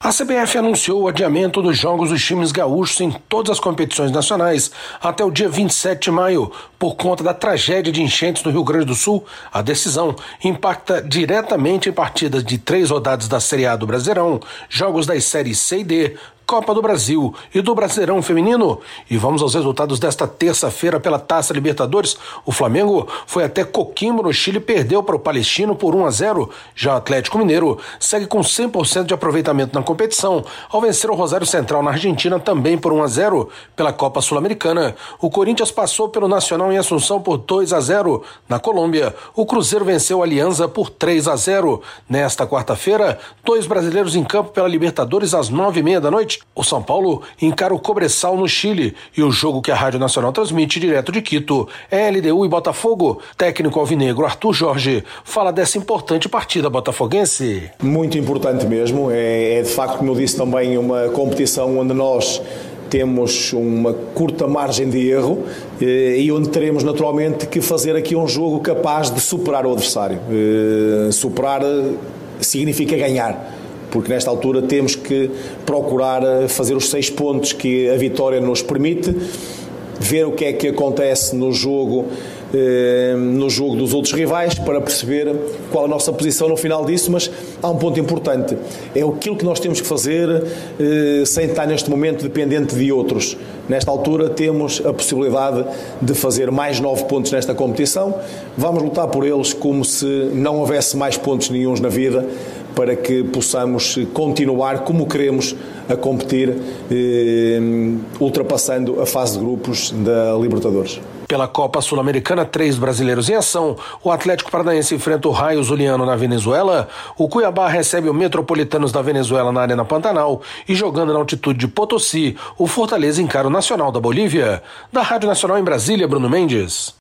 A CBF anunciou o adiamento dos jogos dos times gaúchos em todas as competições nacionais até o dia 27 de maio, por conta da tragédia de enchentes no Rio Grande do Sul. A decisão impacta diretamente em partidas de 3 rodadas da Série A do Brasileirão, jogos das séries C e D, Copa do Brasil e do Brasileirão Feminino. E vamos aos resultados desta terça-feira pela Taça Libertadores. O Flamengo foi até Coquimbo, no Chile, e perdeu para o Palestino por 1-0. Já o Atlético Mineiro segue com 100% de aproveitamento na competição, ao vencer o Rosário Central na Argentina também por 1-0. Pela Copa Sul-Americana, o Corinthians passou pelo Nacional em Assunção por 2-0. Na Colômbia, o Cruzeiro venceu a Alianza por 3-0. Nesta quarta-feira, 2 brasileiros em campo pela Libertadores às 9h30 da noite. O São Paulo encara o Cobresal no Chile, e o jogo que a Rádio Nacional transmite direto de Quito é LDU e Botafogo. Técnico alvinegro Arthur Jorge fala dessa importante partida botafoguense. Muito importante mesmo, é de facto, como eu disse, também uma competição onde nós temos uma curta margem de erro e onde teremos naturalmente que fazer aqui um jogo capaz de superar o adversário. Superar significa ganhar, porque nesta altura temos que procurar fazer os 6 pontos que a vitória nos permite, ver o que é que acontece no jogo dos outros rivais, para perceber qual a nossa posição no final disso. Mas há um ponto importante, é aquilo que nós temos que fazer sem estar neste momento dependente de outros. Nesta altura temos a possibilidade de fazer mais 9 pontos nesta competição, vamos lutar por eles como se não houvesse mais pontos nenhuns na vida, para que possamos continuar como queremos a competir, ultrapassando a fase de grupos da Libertadores. Pela Copa Sul-Americana, 3 brasileiros em ação. O Atlético Paranaense enfrenta o Raio Zuliano na Venezuela, o Cuiabá recebe o Metropolitanos da Venezuela na Arena Pantanal, e jogando na altitude de Potosí, o Fortaleza encara o Nacional da Bolívia. Da Rádio Nacional em Brasília, Bruno Mendes.